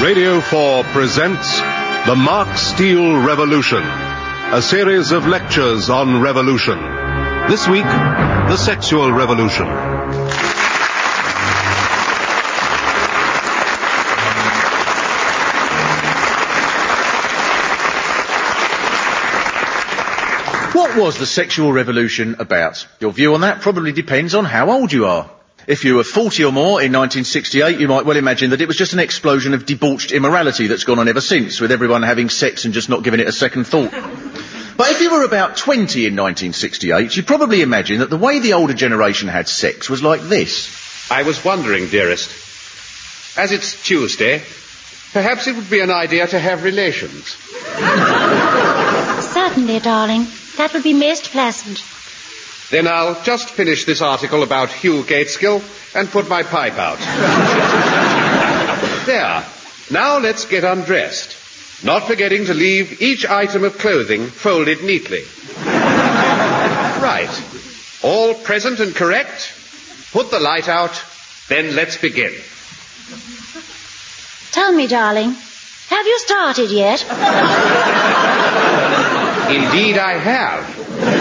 Radio 4 presents The Mark Steele Revolution, a series of lectures on revolution. This week, the sexual revolution. What was the sexual revolution about? Your view on that probably depends on how old you are. If you were 40 or more in 1968, you might well imagine that it was just an explosion of debauched immorality that's gone on ever since, with everyone having sex and just not giving it a second thought. But if you were about 20 in 1968, you'd probably imagine that the way the older generation had sex was like this. I was wondering, dearest, as it's Tuesday, perhaps it would be an idea to have relations. Certainly, darling. That would be most pleasant. Then I'll just finish this article about Hugh Gateskill and put my pipe out. There. Now let's get undressed. Not forgetting to leave each item of clothing folded neatly. Right. All present and correct? Put the light out, then let's begin. Tell me, darling, have you started yet? Indeed I have.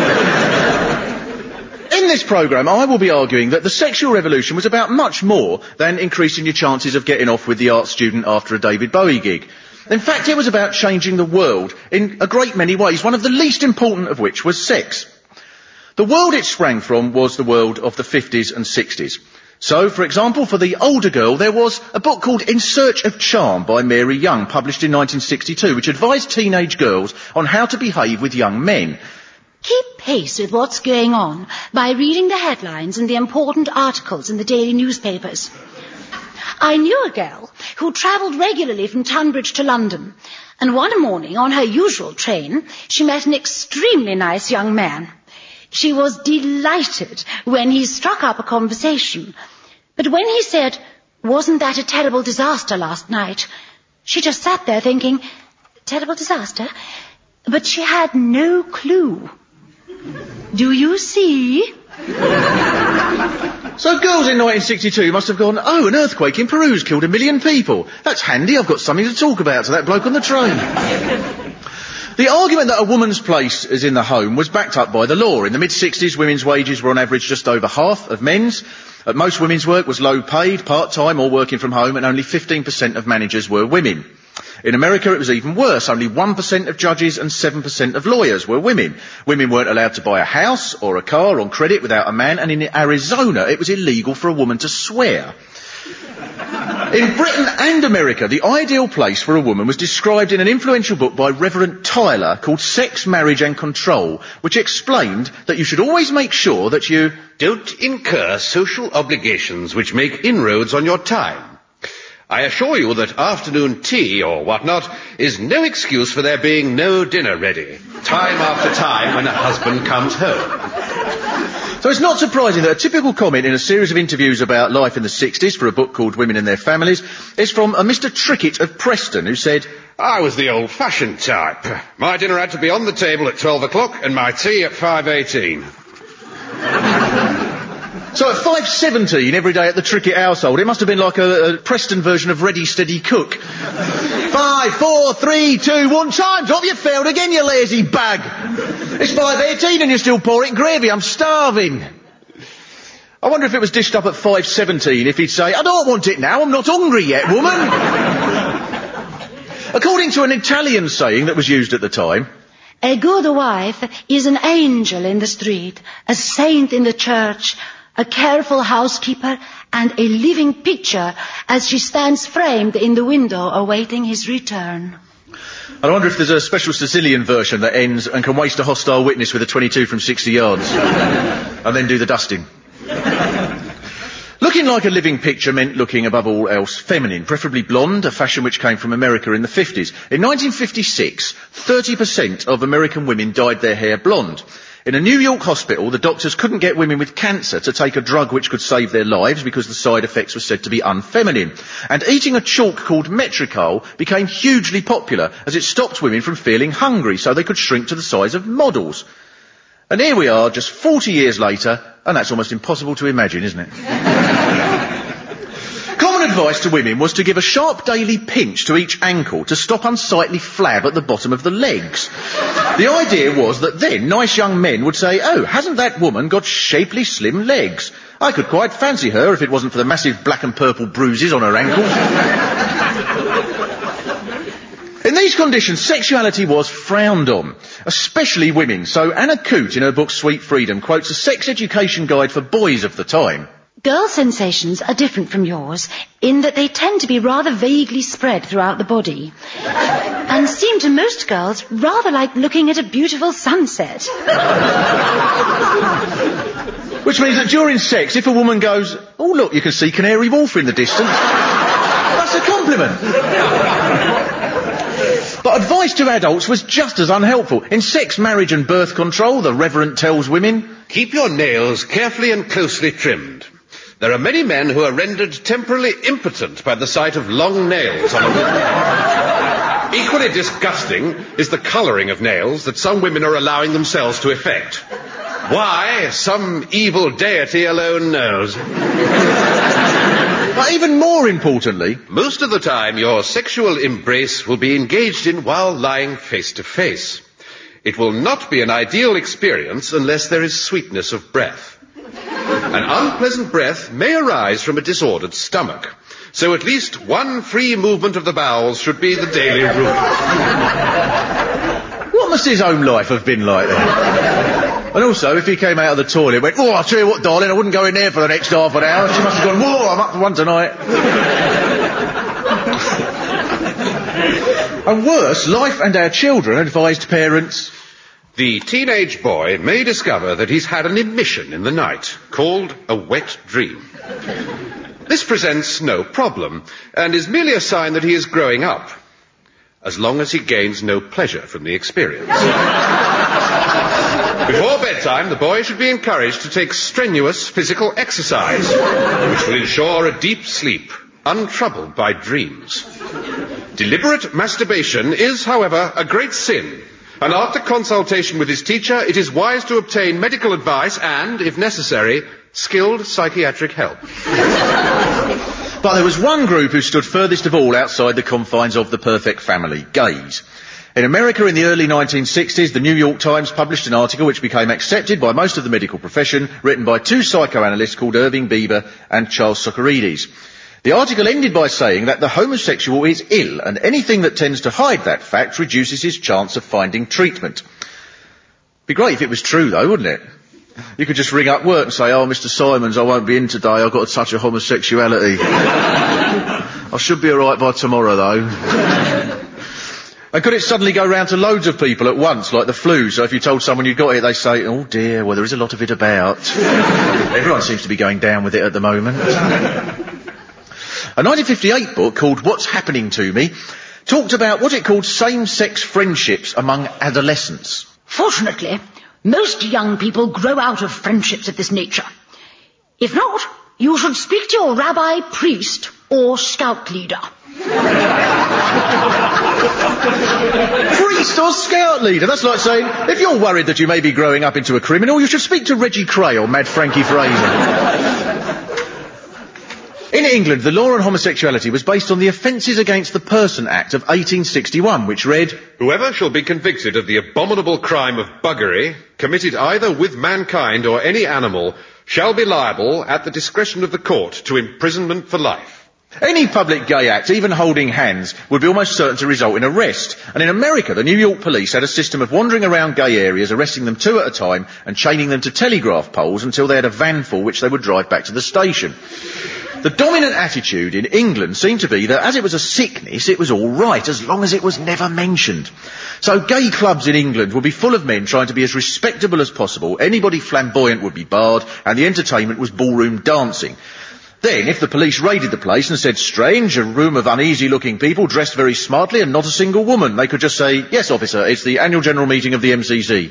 In this programme, I will be arguing that the sexual revolution was about much more than increasing your chances of getting off with the art student after a David Bowie gig. In fact, it was about changing the world in a great many ways, one of the least important of which was sex. The world it sprang from was the world of the 50s and 60s. So, for example, for the older girl, there was a book called In Search of Charm by Mary Young, published in 1962, which advised teenage girls on how to behave with young men. Keep pace with what's going on by reading the headlines and the important articles in the daily newspapers. I knew a girl who travelled regularly from Tunbridge to London, and one morning on her usual train, she met an extremely nice young man. She was delighted when he struck up a conversation, but when he said, "Wasn't that a terrible disaster last night?" she just sat there thinking, "Terrible disaster?" But she had no clue. Do you see? So girls in 1962 must have gone, "Oh, an earthquake in Peru's killed 1 million people. That's handy, I've got something to talk about to that bloke on the train." The argument that a woman's place is in the home was backed up by the law. In the mid-60s, women's wages were on average just over half of men's. Most women's work was low paid, part-time or working from home, and only 15% of managers were women. In America, it was even worse. Only 1% of judges and 7% of lawyers were women. Women weren't allowed to buy a house or a car on credit without a man, and in Arizona, it was illegal for a woman to swear. In Britain and America, the ideal place for a woman was described in an influential book by Reverend Tyler called Sex, Marriage and Control, which explained that you should always make sure that you don't incur social obligations which make inroads on your time. I assure you that afternoon tea or whatnot is no excuse for there being no dinner ready, time after time when a husband comes home. So it's not surprising that a typical comment in a series of interviews about life in the 60s for a book called Women and Their Families is from a Mr. Trickett of Preston, who said, "I was the old-fashioned type. My dinner had to be on the table at 12 o'clock and my tea at 5:18. So at 5:17 every day at the Trickett household, it must have been like a Preston version of Ready, Steady, Cook. 5, 4, 3, 2, 1, time's up, you failed again, you lazy bag. It's 5:18 and you're still pouring gravy, I'm starving. I wonder if it was dished up at 5:17, if he'd say, "I don't want it now, I'm not hungry yet, woman." According to an Italian saying that was used at the time, "A good wife is an angel in the street, a saint in the church, a careful housekeeper, and a living picture as she stands framed in the window awaiting his return." I wonder if there's a special Sicilian version that ends and can waste a hostile witness with a 22 from 60 yards. And then do the dusting. Looking like a living picture meant looking above all else feminine, preferably blonde, a fashion which came from America in the 50s. In 1956, 30% of American women dyed their hair blonde. In a New York hospital, the doctors couldn't get women with cancer to take a drug which could save their lives because the side effects were said to be unfeminine. And eating a chalk called Metricol became hugely popular as it stopped women from feeling hungry so they could shrink to the size of models. And here we are, just 40 years later, and that's almost impossible to imagine, isn't it? Common advice to women was to give a sharp daily pinch to each ankle to stop unsightly flab at the bottom of the legs. The idea was that then nice young men would say, "Oh, hasn't that woman got shapely slim legs? I could quite fancy her if it wasn't for the massive black and purple bruises on her ankles." In these conditions, sexuality was frowned on, especially women. So Anna Coote, in her book Sweet Freedom, quotes a sex education guide for boys of the time. Girl sensations are different from yours in that they tend to be rather vaguely spread throughout the body and seem to most girls rather like looking at a beautiful sunset. Which means that during sex, if a woman goes, "Oh, look, you can see Canary Wharf in the distance," that's a compliment. But advice to adults was just as unhelpful. In Sex, Marriage and Birth Control, the Reverend tells women, "Keep your nails carefully and closely trimmed. There are many men who are rendered temporarily impotent by the sight of long nails on a woman. Equally disgusting is the colouring of nails that some women are allowing themselves to effect. Why, some evil deity alone knows." But even more importantly, most of the time your sexual embrace will be engaged in while lying face to face. It will not be an ideal experience unless there is sweetness of breath. An unpleasant breath may arise from a disordered stomach, so at least one free movement of the bowels should be the daily rule. What must his own life have been like then? And also, if he came out of the toilet and went, "Oh, I'll tell you what, darling, I wouldn't go in there for the next half an hour," she must have gone, "Whoa, I'm up for one tonight." And worse, Life and Our Children advised parents, "The teenage boy may discover that he's had an emission in the night, called a wet dream. This presents no problem, and is merely a sign that he is growing up, as long as he gains no pleasure from the experience. Before bedtime, the boy should be encouraged to take strenuous physical exercise, which will ensure a deep sleep, untroubled by dreams. Deliberate masturbation is, however, a great sin, and after consultation with his teacher, it is wise to obtain medical advice and, if necessary, skilled psychiatric help." But there was one group who stood furthest of all outside the confines of the perfect family, gays. In America in the early 1960s, the New York Times published an article which became accepted by most of the medical profession, written by two psychoanalysts called Irving Bieber and Charles Socarides. The article ended by saying that the homosexual is ill, and anything that tends to hide that fact reduces his chance of finding treatment. Be great if it was true, though, wouldn't it? You could just ring up work and say, "Oh, Mr. Simons, I won't be in today. I've got a touch of homosexuality. I should be all right by tomorrow, though." And could it suddenly go round to loads of people at once, like the flu? So if you told someone you got it, they say, "Oh dear, well there is a lot of it about." Everyone seems to be going down with it at the moment. A 1958 book called What's Happening to Me talked about what it called same-sex friendships among adolescents. Fortunately, most young people grow out of friendships of this nature. If not, you should speak to your rabbi, priest, or scout leader. Priest or scout leader? That's like saying, if you're worried that you may be growing up into a criminal, you should speak to Reggie Cray or Mad Frankie Fraser. In England, the law on homosexuality was based on the Offences Against the Person Act of 1861, which read, "Whoever shall be convicted of the abominable crime of buggery, committed either with mankind or any animal, shall be liable, at the discretion of the court, to imprisonment for life." Any public gay act, even holding hands, would be almost certain to result in arrest. And in America, the New York police had a system of wandering around gay areas, arresting them two at a time and chaining them to telegraph poles until they had a van full which they would drive back to the station. The dominant attitude in England seemed to be that as it was a sickness, it was all right, as long as it was never mentioned. So gay clubs in England would be full of men trying to be as respectable as possible, anybody flamboyant would be barred, and the entertainment was ballroom dancing. Then, if the police raided the place and said, "Strange, a room of uneasy-looking people dressed very smartly and not a single woman," they could just say, "Yes, officer, it's the annual general meeting of the MCC."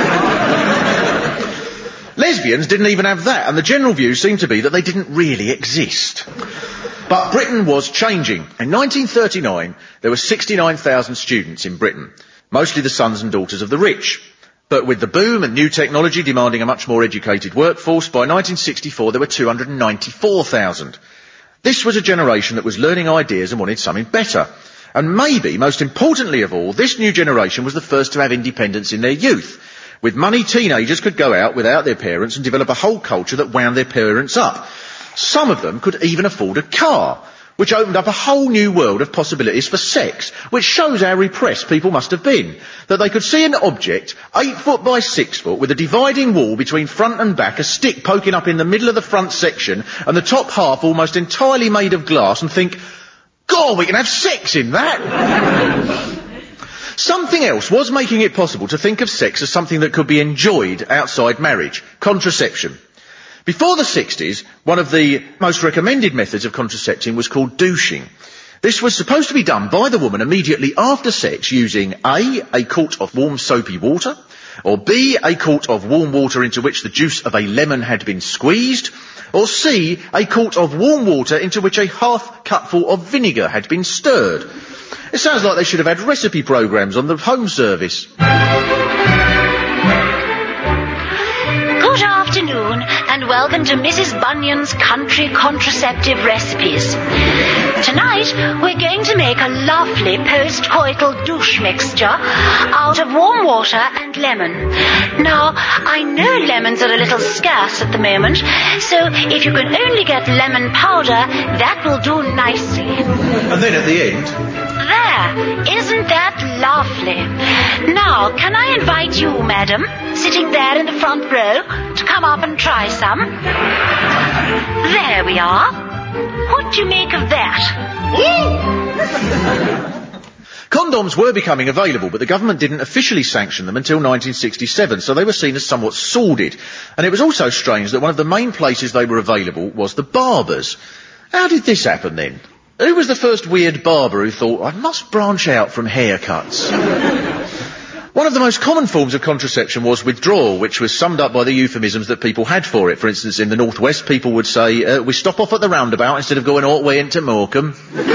Lesbians didn't even have that, and the general view seemed to be that they didn't really exist. But Britain was changing. In 1939, there were 69,000 students in Britain, mostly the sons and daughters of the rich. But with the boom and new technology demanding a much more educated workforce, by 1964 there were 294,000. This was a generation that was learning ideas and wanted something better. And maybe, most importantly of all, this new generation was the first to have independence in their youth. With money, teenagers could go out without their parents and develop a whole culture that wound their parents up. Some of them could even afford a car, which opened up a whole new world of possibilities for sex, which shows how repressed people must have been. That they could see an object, 8 foot by 6 foot, with a dividing wall between front and back, a stick poking up in the middle of the front section, and the top half almost entirely made of glass, and think, God, we can have sex in that! Something else was making it possible to think of sex as something that could be enjoyed outside marriage: contraception. Before the 60s, one of the most recommended methods of contracepting was called douching. This was supposed to be done by the woman immediately after sex using A quart of warm soapy water, or B, a quart of warm water into which the juice of a lemon had been squeezed, or C, a quart of warm water into which a half cupful of vinegar had been stirred. It sounds like they should have had recipe programmes on the Home Service. Good afternoon and welcome to Mrs. Bunyan's Country Contraceptive Recipes. Tonight we're going to make a lovely post-coital douche mixture out of warm water and lemon. Now, I know lemons are a little scarce at the moment, so if you can only get lemon powder, that will do nicely. And then at the end... There, isn't that lovely? Now, can I invite you, madam, sitting there in the front row, to come up and try some? There we are. What do you make of that? Condoms were becoming available, but the government didn't officially sanction them until 1967, so they were seen as somewhat sordid. And it was also strange that one of the main places they were available was the barbers. How did this happen then? Who was the first weird barber who thought, I must branch out from haircuts? One of the most common forms of contraception was withdrawal, which was summed up by the euphemisms that people had for it. For instance, in the Northwest, people would say, we stop off at the roundabout instead of going all the way into Morecambe.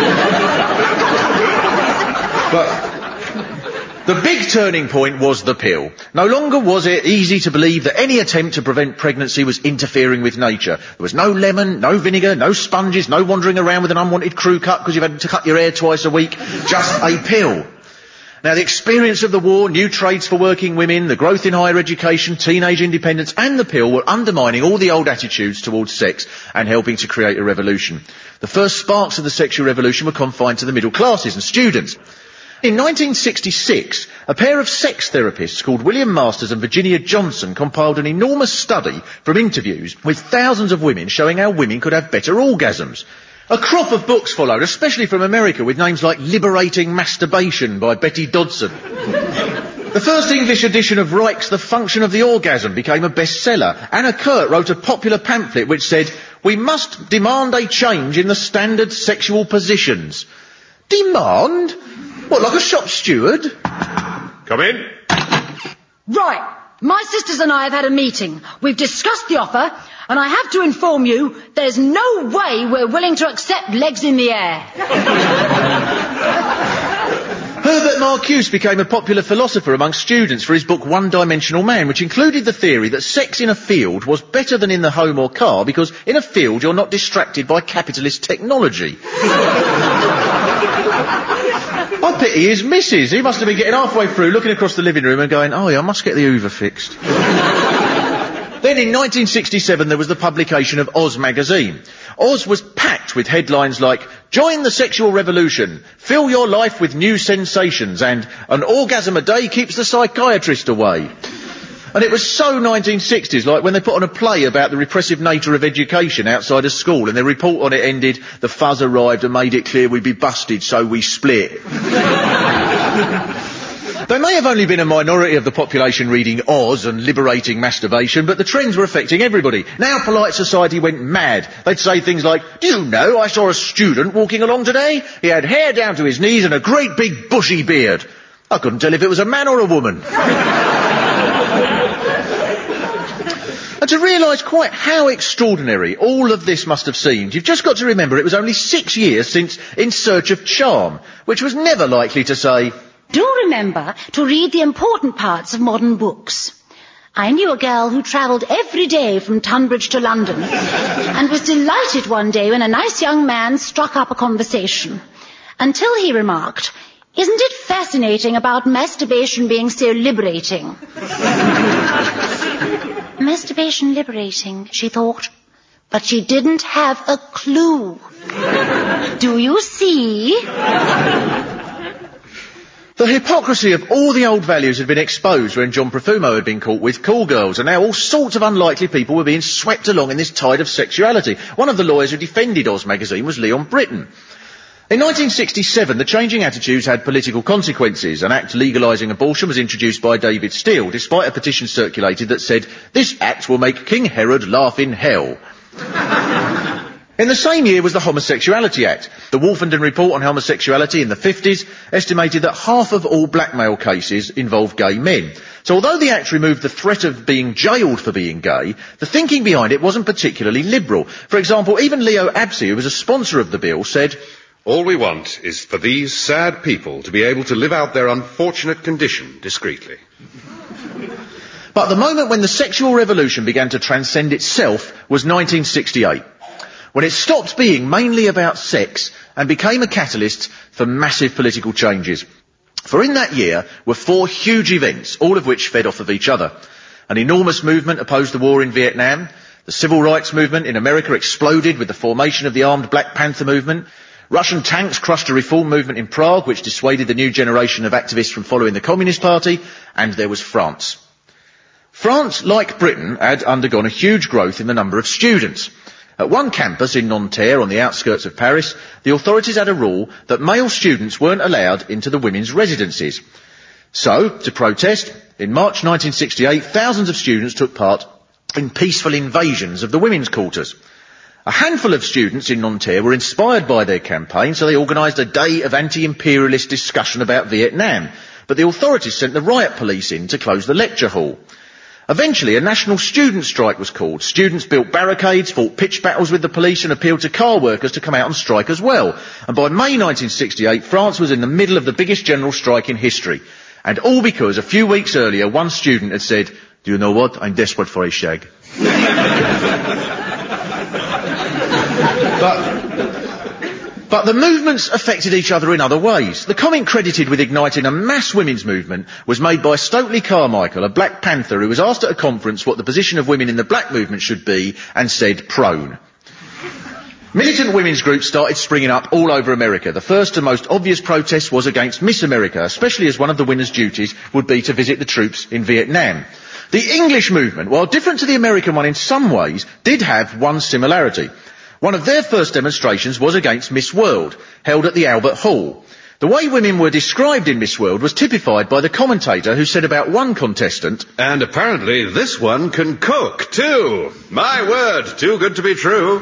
But the big turning point was the pill. No longer was it easy to believe that any attempt to prevent pregnancy was interfering with nature. There was no lemon, no vinegar, no sponges, no wandering around with an unwanted crew cut because you've had to cut your hair twice a week. Just a pill. Now, the experience of the war, new trades for working women, the growth in higher education, teenage independence and the pill were undermining all the old attitudes towards sex and helping to create a revolution. The first sparks of the sexual revolution were confined to the middle classes and students. In 1966, a pair of sex therapists called William Masters and Virginia Johnson compiled an enormous study from interviews with thousands of women showing how women could have better orgasms. A crop of books followed, especially from America, with names like Liberating Masturbation by Betty Dodson. The first English edition of Reich's The Function of the Orgasm became a bestseller. Anna Kurt wrote a popular pamphlet which said, we must demand a change in the standard sexual positions. Demand? What, like a shop steward? Come in. Right. My sisters and I have had a meeting. We've discussed the offer, and I have to inform you there's no way we're willing to accept legs in the air. Herbert Marcuse became a popular philosopher among students for his book One-Dimensional Man, which included the theory that sex in a field was better than in the home or car because in a field you're not distracted by capitalist technology. I pity his missus. He must have been getting halfway through, looking across the living room and going, oh yeah, I must get the Hoover fixed. Then in 1967 there was the publication of Oz magazine. Oz was packed with headlines like, join the sexual revolution, fill your life with new sensations, and an orgasm a day keeps the psychiatrist away. And it was so 1960s, like when they put on a play about the repressive nature of education outside a school, and their report on it ended, the fuzz arrived and made it clear we'd be busted, so we split. They may have only been a minority of the population reading Oz and liberating masturbation, but the trends were affecting everybody. Now polite society went mad. They'd say things like, do you know, I saw a student walking along today. He had hair down to his knees and a great big bushy beard. I couldn't tell if it was a man or a woman. And to realise quite how extraordinary all of this must have seemed, you've just got to remember it was only 6 years since In Search of Charm, which was never likely to say, Do remember to read the important parts of modern books. I knew a girl who travelled every day from Tunbridge to London and was delighted one day when a nice young man struck up a conversation, until he remarked, "Isn't it fascinating about masturbation being so liberating?" Masturbation liberating, she thought, but she didn't have a clue. Do you see? The hypocrisy of all the old values had been exposed when John Profumo had been caught with call girls, and now all sorts of unlikely people were being swept along in this tide of sexuality. One of the lawyers who defended Oz magazine was Leon Britton. In 1967, the changing attitudes had political consequences. An act legalising abortion was introduced by David Steele, despite a petition circulated that said, "This act will make King Herod laugh in hell." In the same year was the Homosexuality Act. The Wolfenden Report on Homosexuality in the 50s estimated that half of all blackmail cases involved gay men. So although the Act removed the threat of being jailed for being gay, the thinking behind it wasn't particularly liberal. For example, even Leo Abse, who was a sponsor of the bill, said, "All we want is for these sad people to be able to live out their unfortunate condition discreetly." But the moment when the sexual revolution began to transcend itself was 1968. When it stopped being mainly about sex and became a catalyst for massive political changes. For in that year were 4 huge events, all of which fed off of each other. An enormous movement opposed the war in Vietnam. The civil rights movement in America exploded with the formation of the armed Black Panther movement. Russian tanks crushed a reform movement in Prague, which dissuaded the new generation of activists from following the Communist Party. And there was France. France, like Britain, had undergone a huge growth in the number of students. At one campus in Nanterre, on the outskirts of Paris, the authorities had a rule that male students weren't allowed into the women's residences. So, to protest, in March 1968, thousands of students took part in peaceful invasions of the women's quarters. A handful of students in Nanterre were inspired by their campaign, so they organised a day of anti-imperialist discussion about Vietnam. But the authorities sent the riot police in to close the lecture hall. Eventually, a national student strike was called. Students built barricades, fought pitched battles with the police and appealed to car workers to come out on strike as well. And by May 1968, France was in the middle of the biggest general strike in history. And all because a few weeks earlier, one student had said, "Do you know what? I'm desperate for a shag." But the movements affected each other in other ways. The comment credited with igniting a mass women's movement was made by Stokely Carmichael, a Black Panther who was asked at a conference what the position of women in the black movement should be and said prone. Militant women's groups started springing up all over America. The first and most obvious protest was against Miss America, especially as one of the winners' duties would be to visit the troops in Vietnam. The English movement, while different to the American one in some ways, did have one similarity. One of their first demonstrations was against Miss World, held at the Albert Hall. The way women were described in Miss World was typified by the commentator who said about one contestant, "And apparently this one can cook, too. My word, too good to be true."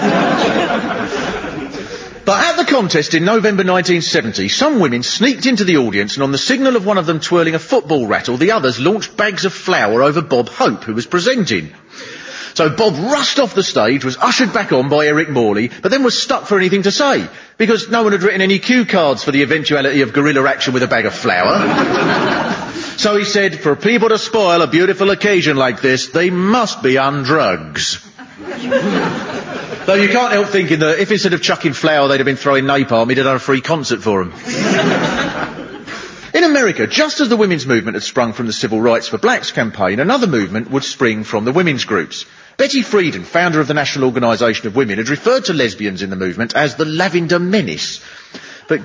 But at the contest in November 1970, some women sneaked into the audience and on the signal of one of them twirling a football rattle, the others launched bags of flour over Bob Hope, who was presenting. So Bob rushed off the stage, was ushered back on by Eric Morley, but then was stuck for anything to say, because no one had written any cue cards for the eventuality of guerrilla action with a bag of flour. So he said, "For people to spoil a beautiful occasion like this, they must be on drugs." Though you can't help thinking that if instead of chucking flour they'd have been throwing napalm, he'd have done a free concert for them. In America, just as the women's movement had sprung from the Civil Rights for Blacks campaign, another movement would spring from the women's groups. Betty Friedan, founder of the National Organisation of Women, had referred to lesbians in the movement as the Lavender Menace. But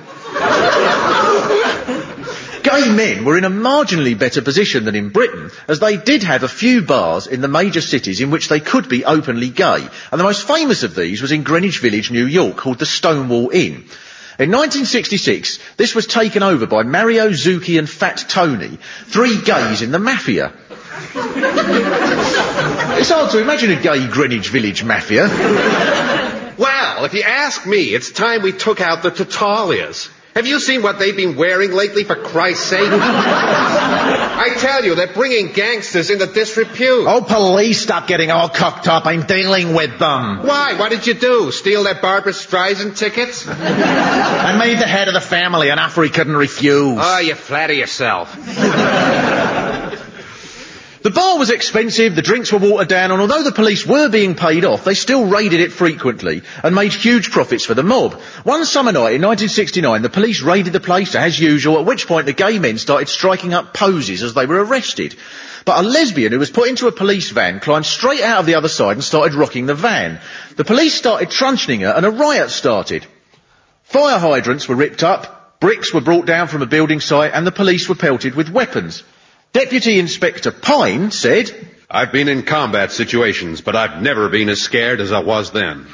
gay men were in a marginally better position than in Britain, as they did have a few bars in the major cities in which they could be openly gay. And the most famous of these was in Greenwich Village, New York, called the Stonewall Inn. In 1966, this was taken over by Mario Zucchi and Fat Tony, 3 gays in the mafia. It's hard to imagine a gay Greenwich Village mafia. Well, if you ask me, it's time we took out the Tatalias. Have you seen what they've been wearing lately, for Christ's sake? I tell you, they're bringing gangsters into disrepute. Oh, police, stop getting all cocked up. I'm dealing with them. Why? What did you do? Steal their Barbra Streisand tickets? I made the head of the family an offer he couldn't refuse. Oh, you flatter yourself. The bar was expensive, the drinks were watered down, and although the police were being paid off, they still raided it frequently and made huge profits for the mob. One summer night in 1969, the police raided the place as usual, at which point the gay men started striking up poses as they were arrested. But a lesbian who was put into a police van climbed straight out of the other side and started rocking the van. The police started truncheoning her and a riot started. Fire hydrants were ripped up, bricks were brought down from a building site, and the police were pelted with weapons. Deputy Inspector Pine said, I've been in combat situations, but I've never been as scared as I was then.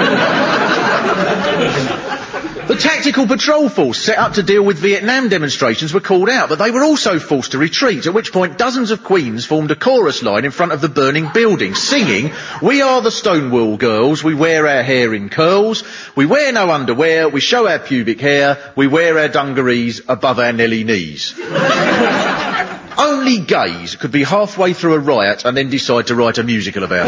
The tactical patrol force set up to deal with Vietnam demonstrations were called out, but they were also forced to retreat, at which point dozens of queens formed a chorus line in front of the burning building, singing, "We are the Stonewall Girls, we wear our hair in curls, we wear no underwear, we show our pubic hair, we wear our dungarees above our Nelly knees." Only gays could be halfway through a riot and then decide to write a musical about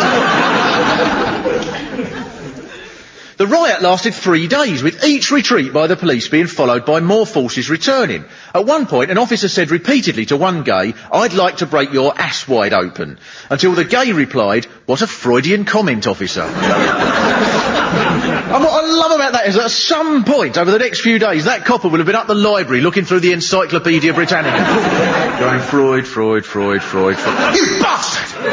it. The riot lasted 3 days, with each retreat by the police being followed by more forces returning. At one point, an officer said repeatedly to one gay, "I'd like to break your ass wide open," until the gay replied, "What a Freudian comment, officer." And what I love about that is that at some point over the next few days, that copper will have been up the library looking through the Encyclopaedia Britannica. Going, Freud, Freud, Freud, Freud, Freud. You bastard!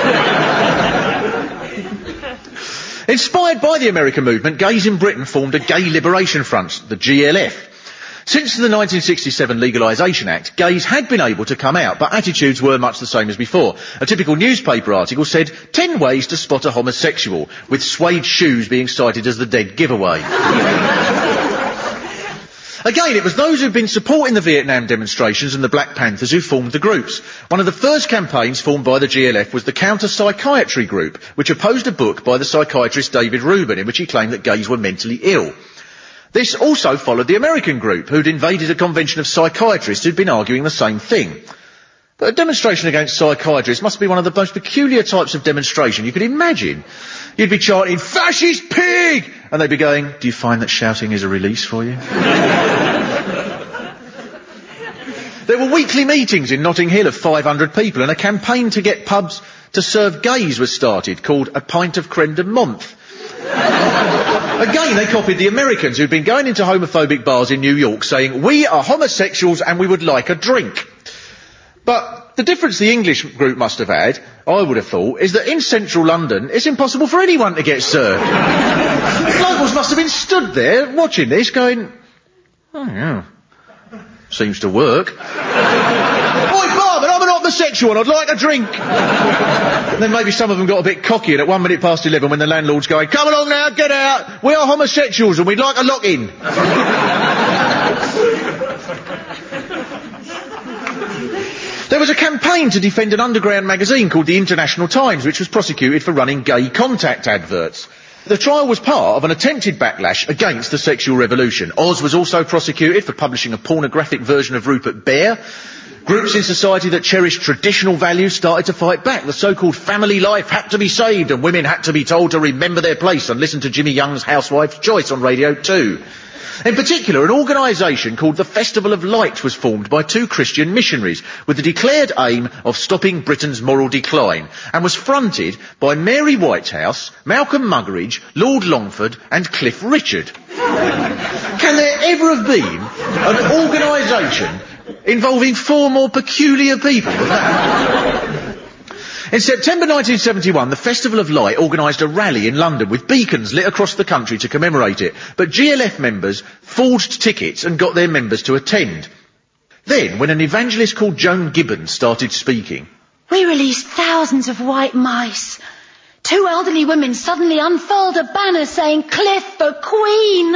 Inspired by the American movement, gays in Britain formed a Gay Liberation Front, the GLF. Since the 1967 Legalisation Act, gays had been able to come out, but attitudes were much the same as before. A typical newspaper article said, 10 ways to spot a homosexual, with suede shoes being cited as the dead giveaway. Again, it was those who'd been supporting the Vietnam demonstrations and the Black Panthers who formed the groups. One of the first campaigns formed by the GLF was the Counter-Psychiatry Group, which opposed a book by the psychiatrist David Rubin, in which he claimed that gays were mentally ill. This also followed the American group, who'd invaded a convention of psychiatrists who'd been arguing the same thing. But a demonstration against psychiatrists must be one of the most peculiar types of demonstration you could imagine. You'd be chanting, "Fascist pig!" and they'd be going, "Do you find that shouting is a release for you?" There were weekly meetings in Notting Hill of 500 people, and a campaign to get pubs to serve gays was started, called A Pint of Creme de Menthe. Again, they copied the Americans who'd been going into homophobic bars in New York saying, "We are homosexuals and we would like a drink." But the difference the English group must have had, I would have thought, is that in central London it's impossible for anyone to get served. Locals must have been stood there watching this going, "Oh yeah, seems to work." "Oi, barman, I'm an homosexual and I'd like a drink." And then maybe some of them got a bit cocky, and at 11:01 when the landlord's going, "Come along now, get out, we are homosexuals and we'd like a lock-in." There was a campaign to defend an underground magazine called the International Times, which was prosecuted for running gay contact adverts. The trial was part of an attempted backlash against the sexual revolution. Oz was also prosecuted for publishing a pornographic version of Rupert Bear. Groups in society that cherished traditional values started to fight back. The so-called family life had to be saved, and women had to be told to remember their place and listen to Jimmy Young's Housewife's Choice on Radio 2. In particular, an organisation called the Festival of Light was formed by 2 Christian missionaries with the declared aim of stopping Britain's moral decline, and was fronted by Mary Whitehouse, Malcolm Muggeridge, Lord Longford and Cliff Richard. Can there ever have been an organisation involving 4 more peculiar people than that? In September 1971, the Festival of Light organised a rally in London with beacons lit across the country to commemorate it, but GLF members forged tickets and got their members to attend. Then, when an evangelist called Joan Gibbons started speaking, "We released thousands of white mice. 2 elderly women suddenly unfurled a banner saying, 'Cliff for Queen.'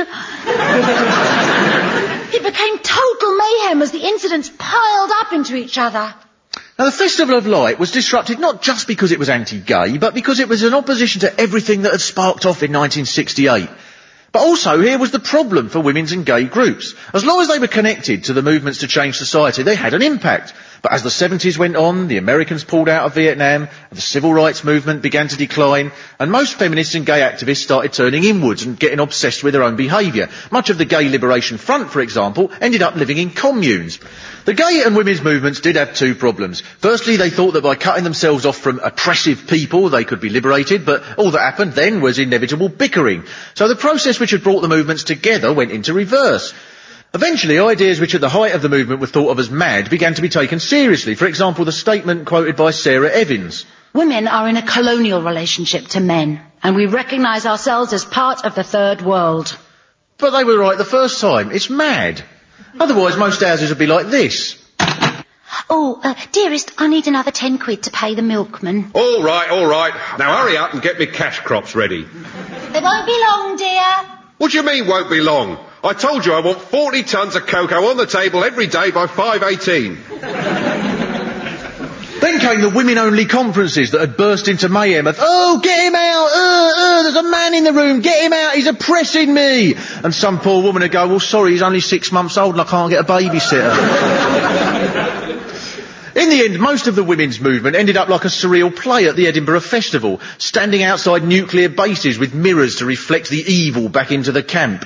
It became total mayhem as the incidents piled up into each other." Now, the Festival of Light was disrupted not just because it was anti-gay, but because it was in opposition to everything that had sparked off in 1968. But also, here was the problem for women's and gay groups. As long as they were connected to the movements to change society, they had an impact. But as the 70s went on, the Americans pulled out of Vietnam, the civil rights movement began to decline, and most feminists and gay activists started turning inwards and getting obsessed with their own behaviour. Much of the Gay Liberation Front, for example, ended up living in communes. The gay and women's movements did have two problems. Firstly, they thought that by cutting themselves off from oppressive people, they could be liberated, but all that happened then was inevitable bickering. So the process which had brought the movements together went into reverse. Eventually, ideas which at the height of the movement were thought of as mad began to be taken seriously. For example, the statement quoted by Sarah Evans. Women are in a colonial relationship to men, and we recognise ourselves as part of the third world. But they were right the first time. It's mad. Otherwise, most houses would be like this. Oh, dearest, I need another 10 quid to pay the milkman. All right. Now hurry up and get me cash crops ready. They won't be long, dear. What do you mean won't be long? I told you I want 40 tons of cocoa on the table every day by 5:18. Then came the women-only conferences that had burst into mayhem of, oh, get him out, there's a man in the room, get him out, he's oppressing me. And some poor woman would go, well, sorry, he's only 6 months old and I can't get a babysitter. In the end, most of the women's movement ended up like a surreal play at the Edinburgh Festival, standing outside nuclear bases with mirrors to reflect the evil back into the camp.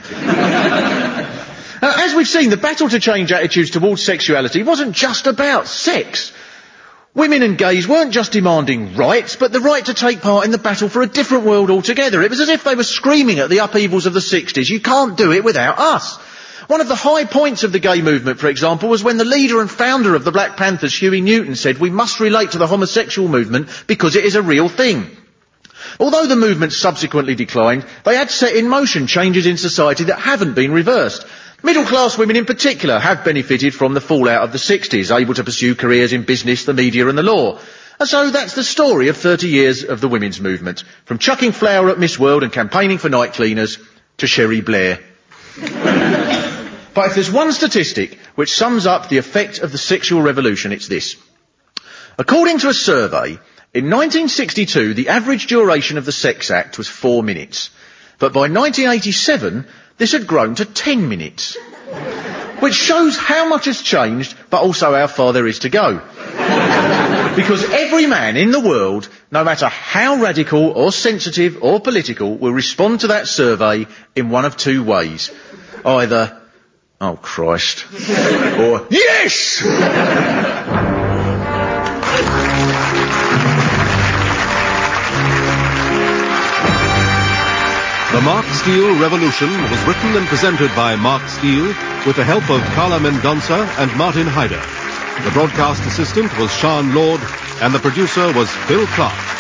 As we've seen, the battle to change attitudes towards sexuality wasn't just about sex. Women and gays weren't just demanding rights, but the right to take part in the battle for a different world altogether. It was as if they were screaming at the upheavals of the 60s, you can't do it without us. One of the high points of the gay movement, for example, was when the leader and founder of the Black Panthers, Huey Newton, said we must relate to the homosexual movement because it is a real thing. Although the movement subsequently declined, they had set in motion changes in society that haven't been reversed. Middle-class women in particular have benefited from the fallout of the 60s, able to pursue careers in business, the media and the law. And so that's the story of 30 years of the women's movement, from chucking flour at Miss World and campaigning for night cleaners to Sherry Blair. But if there's one statistic which sums up the effect of the sexual revolution, it's this. According to a survey, in 1962, the average duration of the sex act was 4 minutes. But by 1987, this had grown to 10 minutes. Which shows how much has changed, but also how far there is to go. Because every man in the world, no matter how radical or sensitive or political, will respond to that survey in one of two ways. Either, oh Christ, or yes! The Mark Steele Revolution was written and presented by Mark Steele with the help of Carla Mendonça and Martin Hyder. The broadcast assistant was Sean Lord and the producer was Phil Clark.